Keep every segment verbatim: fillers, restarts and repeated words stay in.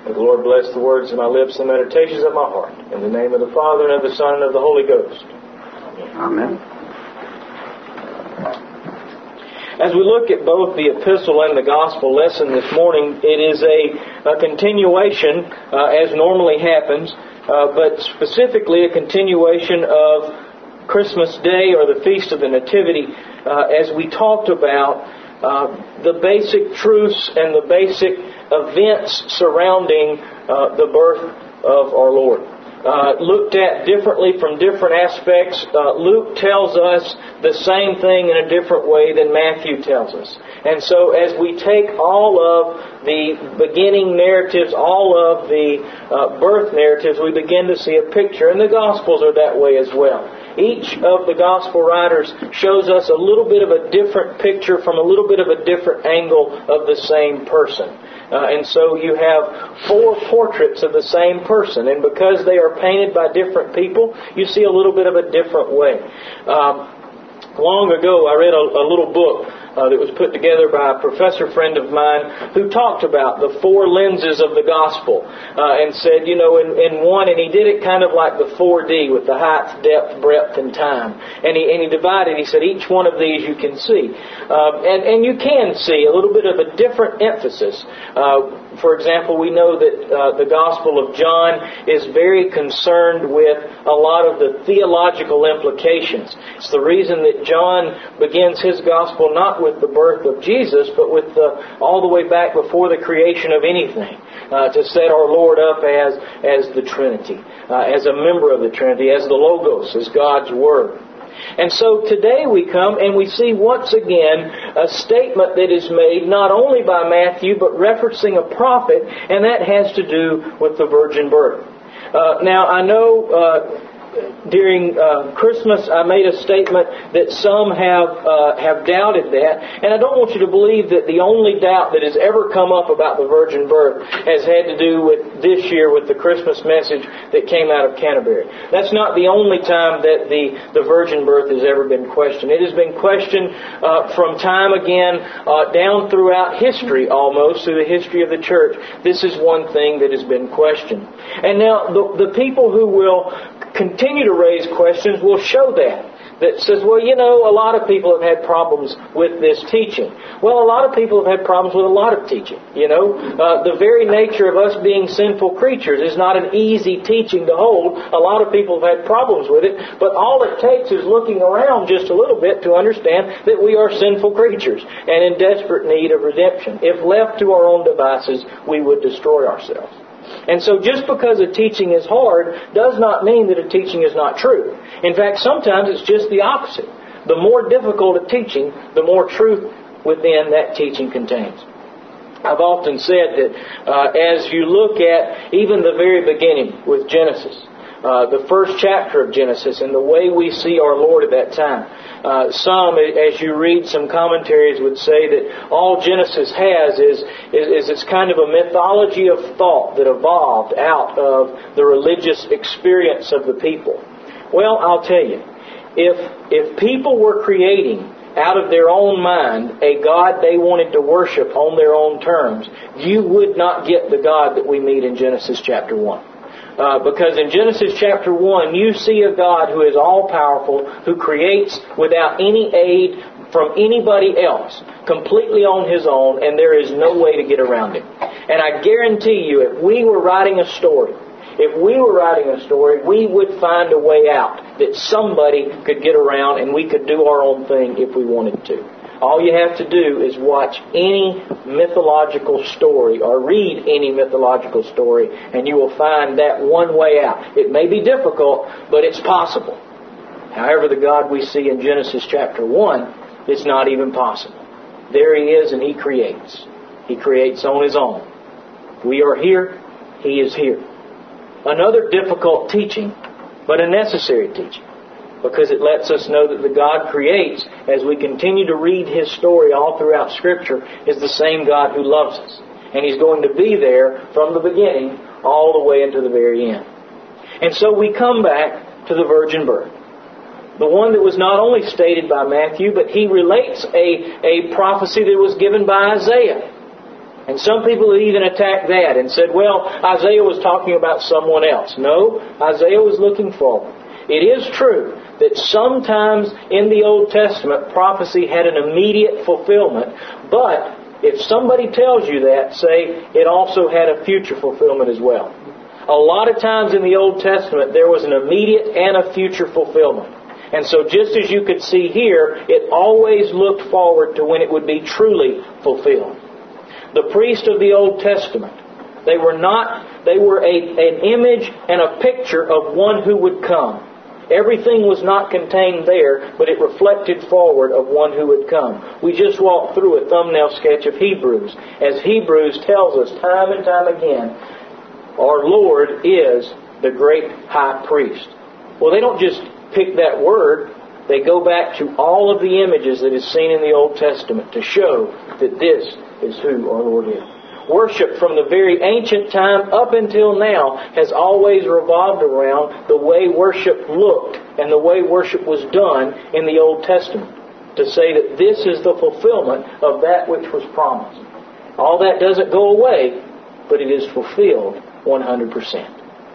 May the Lord bless the words of my lips and the meditations of my heart. In the name of the Father, and of the Son, and of the Holy Ghost. Amen. As we look at both the epistle and the gospel lesson this morning, it is a, a continuation, uh, as normally happens, uh, but specifically a continuation of Christmas Day or the Feast of the Nativity, uh, as we talked about uh, the basic truths and the basic events surrounding uh, the birth of our Lord. Uh, looked at differently from different aspects. Uh, Luke tells us the same thing in a different way than Matthew tells us. And so as we take all of the beginning narratives, all of the uh, birth narratives, we begin to see a picture. And the Gospels are that way as well. Each of the Gospel writers shows us a little bit of a different picture from a little bit of a different angle of the same person. Uh, and so you have four portraits of the same person. And because they are painted by different people, you see a little bit of a different way. Um, long ago, I read a, a little book Uh, that was put together by a professor friend of mine who talked about the four lenses of the gospel uh, and said, you know, in, in one, and he did it kind of like the four D with the height, depth, breadth, and time. And he, and he divided, he said, each one of these you can see. Uh, and, and you can see a little bit of a different emphasis. Uh, for example, we know that uh, the Gospel of John is very concerned with a lot of the theological implications. It's the reason that John begins his Gospel not with the birth of Jesus, but with the, all the way back before the creation of anything, uh, to set our Lord up as, as the Trinity, uh, as a member of the Trinity, as the Logos, as God's Word. And so today we come and we see once again a statement that is made not only by Matthew, but referencing a prophet, and that has to do with the virgin birth. Uh, now I know uh, during uh, Christmas I made a statement that some have uh, have doubted that, and I don't want you to believe that the only doubt that has ever come up about the virgin birth has had to do with this year with the Christmas message that came out of Canterbury. That's not the only time that the, the virgin birth has ever been questioned. It has been questioned uh, from time again uh, down throughout history, almost through the history of the church. This is one thing that has been questioned. And now the, the people who will continue to raise questions will show that. That says, well, you know, a lot of people have had problems with this teaching. Well, a lot of people have had problems with a lot of teaching. You know, uh, the very nature of us being sinful creatures is not an easy teaching to hold. A lot of people have had problems with it, but all it takes is looking around just a little bit to understand that we are sinful creatures and in desperate need of redemption. If left to our own devices, we would destroy ourselves. And so just because a teaching is hard does not mean that a teaching is not true. In fact, sometimes it's just the opposite. The more difficult a teaching, the more truth within that teaching contains. I've often said that uh, as you look at even the very beginning with Genesis, uh, the first chapter of Genesis and the way we see our Lord at that time, Uh, some, as you read some commentaries, would say that all Genesis has is, is, is it's kind of a mythology of thought that evolved out of the religious experience of the people. Well, I'll tell you, if if people were creating out of their own mind a God they wanted to worship on their own terms, you would not get the God that we meet in Genesis chapter one. Uh, because in Genesis chapter one, you see a God who is all-powerful, who creates without any aid from anybody else, completely on His own, and there is no way to get around Him. And I guarantee you, if we were writing a story, if we were writing a story, we would find a way out that somebody could get around and we could do our own thing if we wanted to. All you have to do is watch any mythological story or read any mythological story and you will find that one way out. It may be difficult, but it's possible. However, the God we see in Genesis chapter one, it's not even possible. There He is and He creates. He creates on His own. We are here. He is here. Another difficult teaching, but a necessary teaching. Because it lets us know that the God creates, as we continue to read His story all throughout Scripture, is the same God who loves us. And He's going to be there from the beginning all the way into the very end. And so we come back to the virgin birth. The one that was not only stated by Matthew, but he relates a, a prophecy that was given by Isaiah. And some people have even attacked that and said, well, Isaiah was talking about someone else. No, Isaiah was looking forward. It is true that sometimes in the Old Testament, prophecy had an immediate fulfillment. But if somebody tells you that, say, it also had a future fulfillment as well. A lot of times in the Old Testament, there was an immediate and a future fulfillment. And so just as you could see here, it always looked forward to when it would be truly fulfilled. The priests of the Old Testament, they were not, they were a, an image and a picture of one who would come. Everything was not contained there, but it reflected forward of one who would come. We just walked through a thumbnail sketch of Hebrews. As Hebrews tells us time and time again, our Lord is the great high priest. Well, they don't just pick that word. They go back to all of the images that is seen in the Old Testament to show that this is who our Lord is. Worship from the very ancient time up until now has always revolved around the way worship looked and the way worship was done in the Old Testament, to say that this is the fulfillment of that which was promised. All that doesn't go away, but it is fulfilled one hundred percent.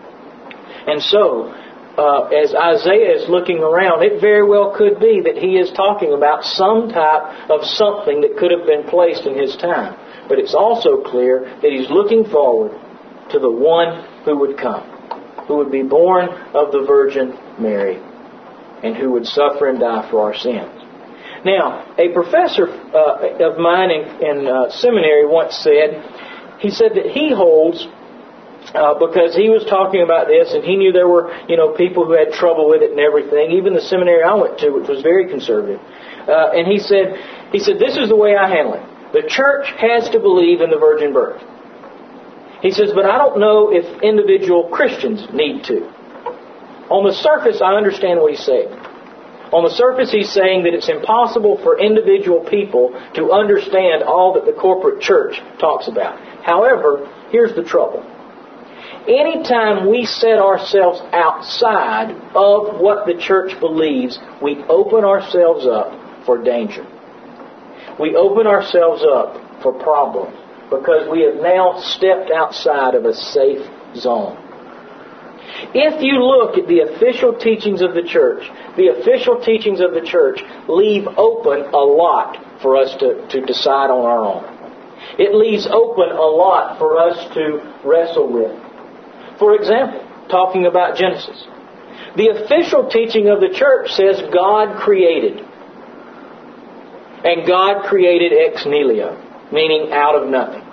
And so, uh, as Isaiah is looking around, it very well could be that he is talking about some type of something that could have been placed in his time. But it's also clear that he's looking forward to the one who would come, who would be born of the Virgin Mary, and who would suffer and die for our sins. Now, a professor uh, of mine in, in uh, seminary once said, he said that he holds, uh, because he was talking about this, and he knew there were, you know, people who had trouble with it and everything, even the seminary I went to, which was very conservative. Uh, and he said, he said, this is the way I handle it. The church has to believe in the virgin birth. He says, but I don't know if individual Christians need to. On the surface, I understand what he's saying. On the surface, he's saying that it's impossible for individual people to understand all that the corporate church talks about. However, here's the trouble. Anytime we set ourselves outside of what the church believes, we open ourselves up for danger. We open ourselves up for problems because we have now stepped outside of a safe zone. If you look at the official teachings of the church, the official teachings of the church leave open a lot for us to, to decide on our own. It leaves open a lot for us to wrestle with. For example, talking about Genesis. The official teaching of the church says God created. And God created ex nihilo, meaning out of nothing.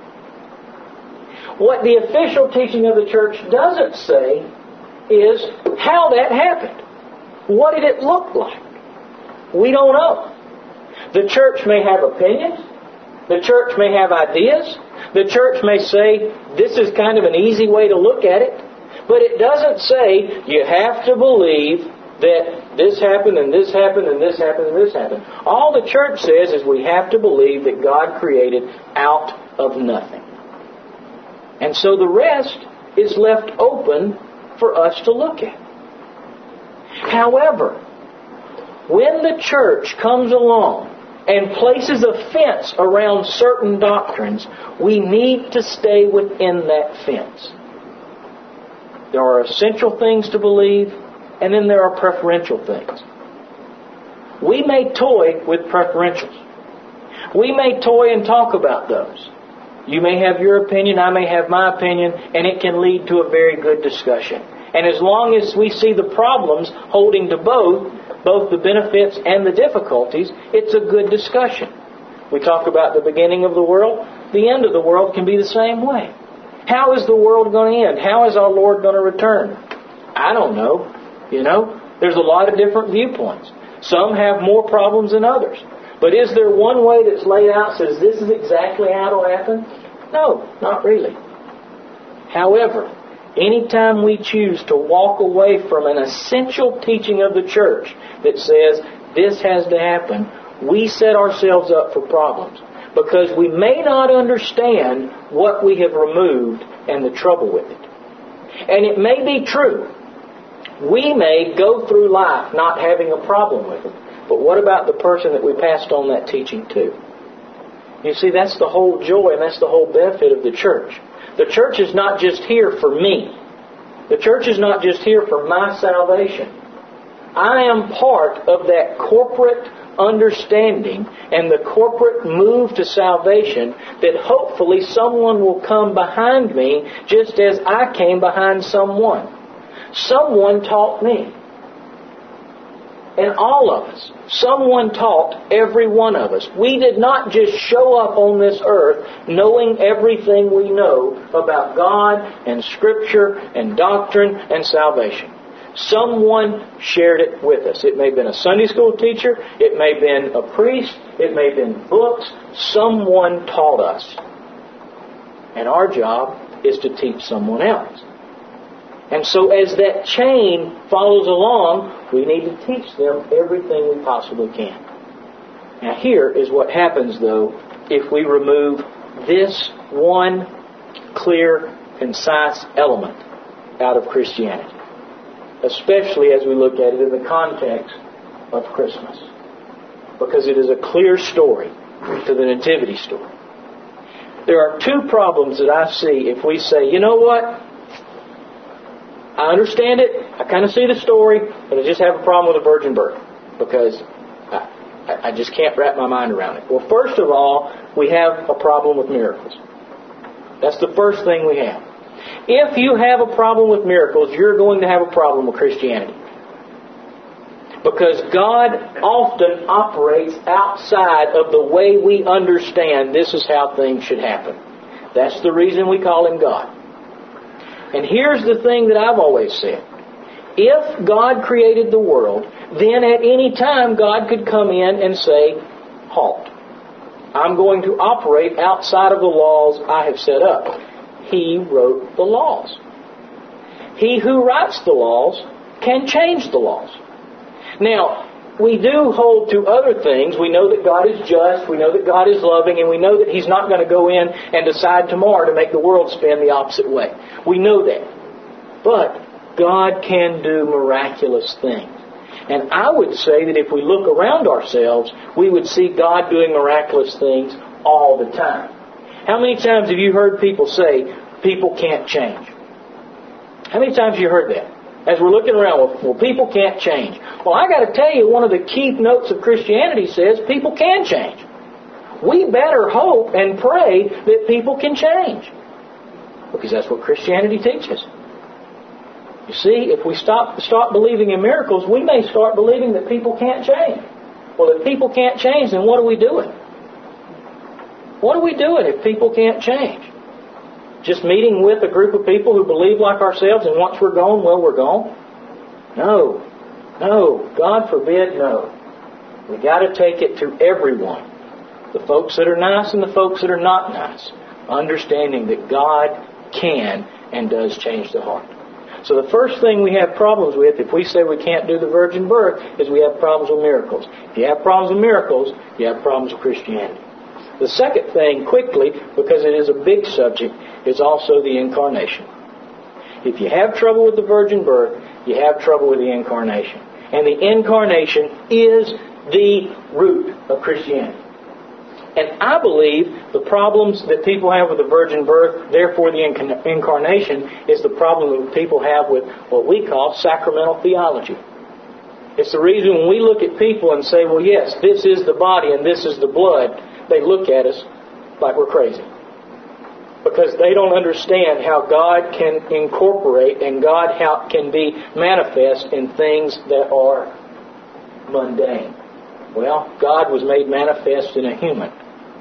What the official teaching of the church doesn't say is how that happened. What did it look like? We don't know. The church may have opinions. The church may have ideas. The church may say, this is kind of an easy way to look at it. But it doesn't say, you have to believe that this happened and this happened and this happened and this happened. All the church says is we have to believe that God created out of nothing. And so the rest is left open for us to look at. However, when the church comes along and places a fence around certain doctrines, we need to stay within that fence. There are essential things to believe, and then there are preferential things. We may toy with preferentials. We may toy and talk about those. You may have your opinion, I may have my opinion, and it can lead to a very good discussion. And as long as we see the problems holding to both, both the benefits and the difficulties, it's a good discussion. We talk about the beginning of the world. The end of the world can be the same way. How is the world going to end? How is our Lord going to return? I don't know. You know, there's a lot of different viewpoints. Some have more problems than others. But is there one way that's laid out that says this is exactly how it'll happen? No, not really. However, anytime we choose to walk away from an essential teaching of the church that says this has to happen, we set ourselves up for problems. Because we may not understand what we have removed and the trouble with it. And it may be true. We may go through life not having a problem with it. But what about the person that we passed on that teaching to? You see, that's the whole joy and that's the whole benefit of the church. The church is not just here for me. The church is not just here for my salvation. I am part of that corporate understanding and the corporate move to salvation that hopefully someone will come behind me just as I came behind someone. Someone taught me. And all of us. Someone taught every one of us. We did not just show up on this earth knowing everything we know about God and Scripture and doctrine and salvation. Someone shared it with us. It may have been a Sunday school teacher. It may have been a priest. It may have been books. Someone taught us. And our job is to teach someone else. And so as that chain follows along, we need to teach them everything we possibly can. Now here is what happens, though, if we remove this one clear, concise element out of Christianity. Especially as we look at it in the context of Christmas. Because it is a clear story to the Nativity story. There are two problems that I see if we say, you know what? I understand it. I kind of see the story, but I just have a problem with the virgin birth because I, I just can't wrap my mind around it. Well, first of all, we have a problem with miracles. That's the first thing we have. If you have a problem with miracles, you're going to have a problem with Christianity. Because God often operates outside of the way we understand this is how things should happen. That's the reason we call Him God. And here's the thing that I've always said. If God created the world, then at any time God could come in and say, halt. I'm going to operate outside of the laws I have set up. He wrote the laws. He who writes the laws can change the laws. Now, we do hold to other things. We know that God is just, we know that God is loving, and we know that He's not going to go in and decide tomorrow to make the world spin the opposite way. We know that. But God can do miraculous things. And I would say that if we look around ourselves, we would see God doing miraculous things all the time. How many times have you heard people say, people can't change? How many times have you heard that? As we're looking around, well, well people can't change. Well, I got to tell you, one of the key notes of Christianity says people can change. We better hope and pray that people can change. Because that's what Christianity teaches. You see, if we stop, stop believing in miracles, we may start believing that people can't change. Well, if people can't change, then what are we doing? What are we doing if people can't change? Just meeting with a group of people who believe like ourselves and once we're gone, well, we're gone? No. No. God forbid, no. We got to take it to everyone. The folks that are nice and the folks that are not nice. Understanding that God can and does change the heart. So the first thing we have problems with, if we say we can't do the virgin birth, is we have problems with miracles. If you have problems with miracles, you have problems with Christianity. The second thing, quickly, because it is a big subject, is also the incarnation. If you have trouble with the virgin birth, you have trouble with the incarnation. And the incarnation is the root of Christianity. And I believe the problems that people have with the virgin birth, therefore the inc- incarnation, is the problem that people have with what we call sacramental theology. It's the reason when we look at people and say, well, yes, this is the body and this is the blood, they look at us like we're crazy. Because they don't understand how God can incorporate and God how can be manifest in things that are mundane. Well, God was made manifest in a human.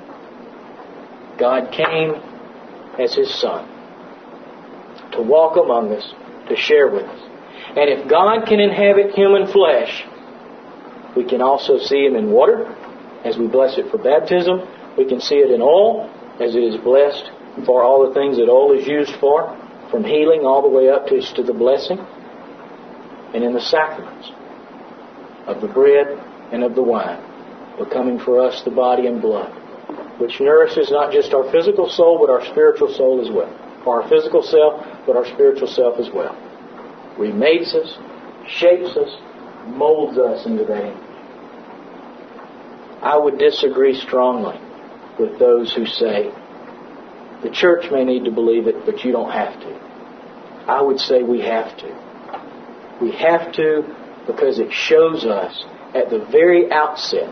God came as His Son to walk among us, to share with us. And if God can inhabit human flesh, we can also see Him in water, as we bless it for baptism. We can see it in oil, as it is blessed for all the things that oil is used for, from healing all the way up to, to the blessing. And in the sacraments of the bread and of the wine, becoming for us the body and blood, which nourishes not just our physical soul, but our spiritual soul as well. Or our physical self, but our spiritual self as well. Remakes us, shapes us, molds us into that image. I would disagree strongly with those who say, the church may need to believe it, but you don't have to. I would say we have to. We have to because it shows us at the very outset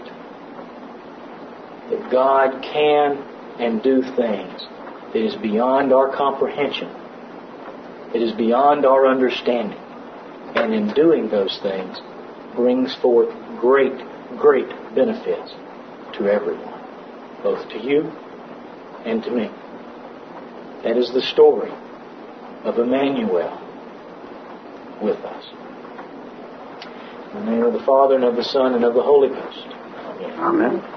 that God can and do things that is beyond our comprehension. It is beyond our understanding. And in doing those things, brings forth great, great benefits to everyone, both to you and to me. That is the story of Emmanuel with us. In the name of the Father, and of the Son, and of the Holy Ghost. Amen. Amen.